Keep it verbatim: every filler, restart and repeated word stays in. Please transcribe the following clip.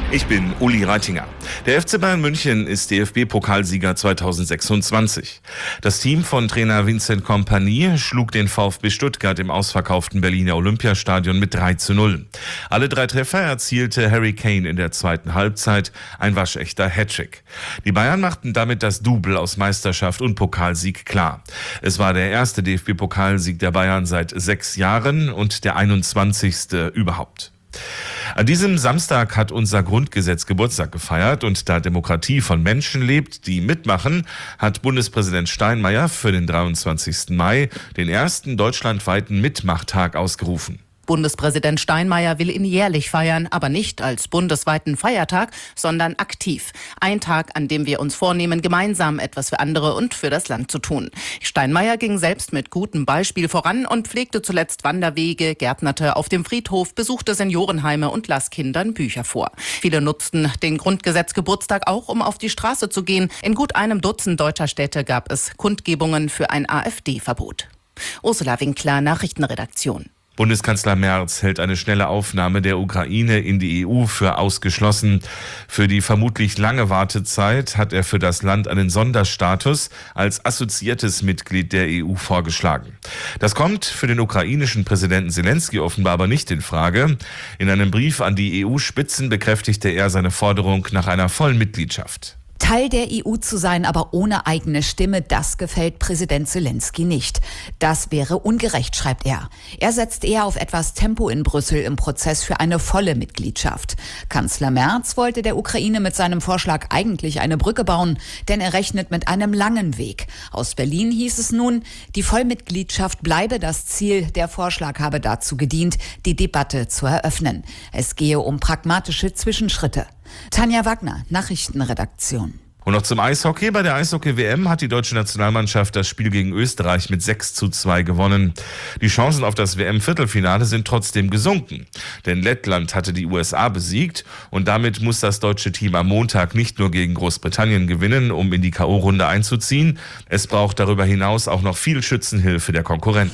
Ich bin Uli Reitinger. Der F C Bayern München ist D F B-Pokalsieger zweitausendsechsundzwanzig. Das Team von Trainer Vincent Kompany schlug den VfB Stuttgart im ausverkauften Berliner Olympiastadion mit drei zu null. Alle drei Treffer erzielte Harry Kane in der zweiten Halbzeit, ein waschechter Hattrick. Die Bayern machten damit das Double aus Meisterschaft und Pokalsieg klar. Es war der erste D F B-Pokalsieg der Bayern seit sechs Jahren und der einundzwanzigste überhaupt. An diesem Samstag hat unser Grundgesetz Geburtstag gefeiert und da Demokratie von Menschen lebt, die mitmachen, hat Bundespräsident Steinmeier für den dreiundzwanzigsten Mai den ersten deutschlandweiten Mitmachtag ausgerufen. Bundespräsident Steinmeier will ihn jährlich feiern, aber nicht als bundesweiten Feiertag, sondern aktiv. Ein Tag, an dem wir uns vornehmen, gemeinsam etwas für andere und für das Land zu tun. Steinmeier ging selbst mit gutem Beispiel voran und pflegte zuletzt Wanderwege, gärtnerte auf dem Friedhof, besuchte Seniorenheime und las Kindern Bücher vor. Viele nutzten den Grundgesetzgeburtstag auch, um auf die Straße zu gehen. In gut einem Dutzend deutscher Städte gab es Kundgebungen für ein AfD-Verbot. Ursula Winkler, Nachrichtenredaktion. Bundeskanzler Merz hält eine schnelle Aufnahme der Ukraine in die E U für ausgeschlossen. Für die vermutlich lange Wartezeit hat er für das Land einen Sonderstatus als assoziiertes Mitglied der E U vorgeschlagen. Das kommt für den ukrainischen Präsidenten Zelensky offenbar aber nicht in Frage. In einem Brief an die E U-Spitzen bekräftigte er seine Forderung nach einer vollen Mitgliedschaft. Teil der E U zu sein, aber ohne eigene Stimme, das gefällt Präsident Zelensky nicht. Das wäre ungerecht, schreibt er. Er setzt eher auf etwas Tempo in Brüssel im Prozess für eine volle Mitgliedschaft. Kanzler Merz wollte der Ukraine mit seinem Vorschlag eigentlich eine Brücke bauen, denn er rechnet mit einem langen Weg. Aus Berlin hieß es nun, die Vollmitgliedschaft bleibe das Ziel. Der Vorschlag habe dazu gedient, die Debatte zu eröffnen. Es gehe um pragmatische Zwischenschritte. Tanja Wagner, Nachrichtenredaktion. Und noch zum Eishockey. Bei der Eishockey-W M hat die deutsche Nationalmannschaft das Spiel gegen Österreich mit sechs zu zwei gewonnen. Die Chancen auf das W M-Viertelfinale sind trotzdem gesunken. Denn Lettland hatte die U S A besiegt und damit muss das deutsche Team am Montag nicht nur gegen Großbritannien gewinnen, um in die K O-Runde einzuziehen. Es braucht darüber hinaus auch noch viel Schützenhilfe der Konkurrenten.